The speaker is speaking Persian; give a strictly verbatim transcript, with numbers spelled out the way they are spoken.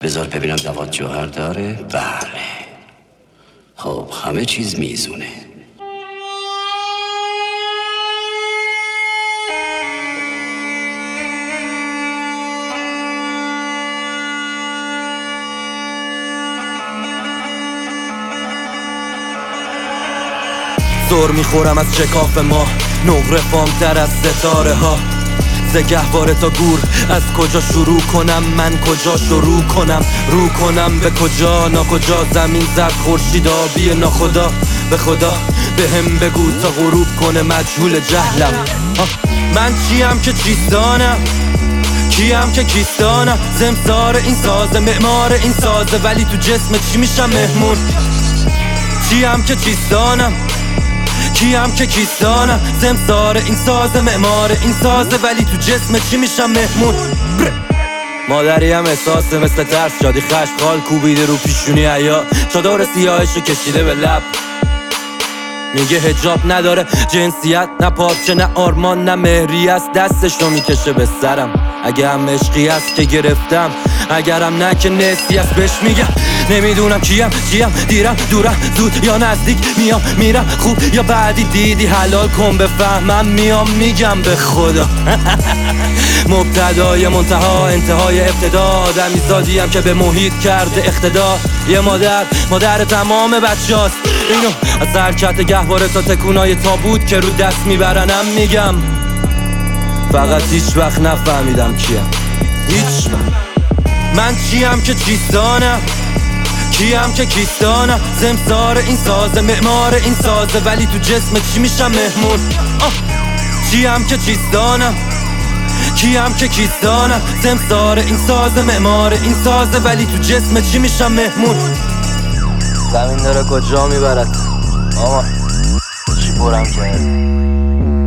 بذار ببینم دوات جوهر داره. بله خب همه چیز میزونه. زور میخورم از شکاف ما، نقره فامتر از ستاره ها. زگهواره تا گور، از کجا شروع کنم؟ من کجا شروع کنم؟ رو کنم به کجا ناکجا؟ زمین زد خورشید آبی ناخدا. به خدا به هم بگو تا غروب کنه مجهول جهلم. من چیم که چیستانم؟ کیم که کیستانم؟ زمسار این سازه، معمار این سازه، ولی تو جسم چی میشم مهمون؟ چیم که چیستانم؟ کیم که کیستانم؟ زمسار این سازه، معمار این سازه، ولی تو جسم چی میشم مهمون؟ مادری هم احساسه مثل ترس، شادی خشم خال کوبیده رو پیشونی عیا، چادر سیاهشو کشیده به لب. میگه حجاب نداره جنسیت، نه پاچه نه آرمان نه مهری است، دستش رو میکشه به سرم. اگه هم عشقی است که گرفتم، اگرم نه که نسی است بهش میگم نمیدونم کیم چیم، دیرم دورم زود یا نزدیک، میام میرم خوب یا بعدی، دیدی حلال کن بفهمم، میام میگم به خدا. مبتدای منتها انتهای ابتدا، آدمی زادیم که به محیط کرده اقتدا. یه مادر مادر تمام بچه‌هاست، اینو از حرکت گهواره تا تکونای تابوت که رو دست میبرنم میگم. فقط هیچ وقت نفهمیدم کیم، هیچ وقت. من چیم که چیستانم؟ کیم که کیستانم؟ زمسار این سازه، معمار این سازه، ولی تو جسم چی میشم مهمون؟ آه. چیم که چیستانم؟ کیم که کیستانم؟ زمسار این سازه، معمار این سازه، ولی تو جسم چی میشم مهمون؟ زمین داره کجا میبرد؟ آما چی پرم کرد؟